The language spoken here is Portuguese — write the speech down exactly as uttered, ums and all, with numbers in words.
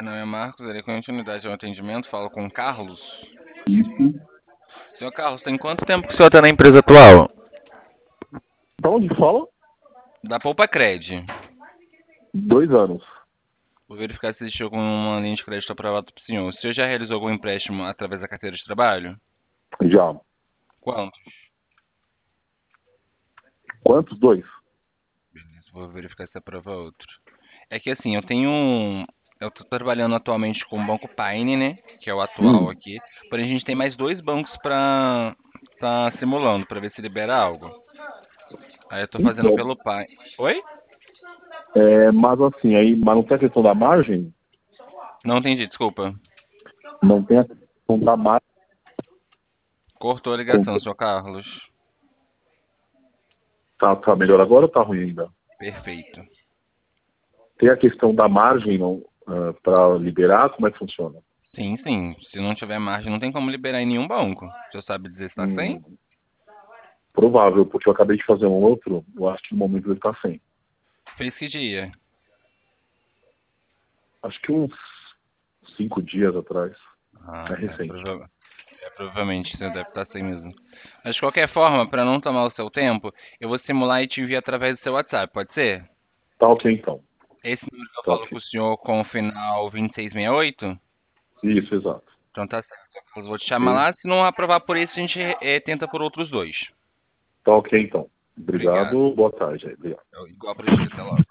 Meu nome é Marcos, ele é continuidade ao atendimento, falo com o Carlos. Isso. Senhor Carlos, tem quanto tempo que o senhor está na empresa atual? Da onde fala? Da Poupa Cred. Dois anos. Vou verificar se existe alguma linha de crédito aprovada para o senhor. O senhor já realizou algum empréstimo através da carteira de trabalho? Já. Quanto? Quantos? Dois. Beleza, vou verificar se aprova outro. É que assim, eu tenho um... Eu estou trabalhando atualmente com o Banco Paine, né? Que é o atual Hum. aqui. Porém, a gente tem mais dois bancos para tá simulando, para ver se libera algo. Aí eu tô fazendo Então, pelo Paine. Oi? é, mas assim, aí, mas não tem a questão da margem? Não entendi, desculpa. Não tem a questão da margem. Cortou a ligação, senhor Carlos. Tá, tá melhor agora ou tá ruim ainda? Perfeito. Tem a questão da margem não, uh, para liberar? Como é que funciona? Sim, sim. Se não tiver margem, não tem como liberar em nenhum banco. O senhor sabe dizer se está sem? Hum, provável, porque eu acabei de fazer um outro, eu acho que no momento ele está sem. Fez que dia? Acho que uns cinco dias atrás. Ah, É tá. recente. Prova- é, provavelmente o senhor deve estar sem mesmo. Mas de qualquer forma, para não tomar o seu tempo, eu vou simular e te enviar através do seu WhatsApp, pode ser? Tá ok então. Esse número que eu Tá falo com ok. o senhor com o final vinte e seis sessenta e oito? Isso, exato. Então tá certo. Eu vou te chamar Ok. lá. Se não aprovar por esse, a gente eh, tenta por outros dois. Tá ok então. Obrigado. Obrigado, boa tarde aí. Obrigado. Igual pra ti, até logo.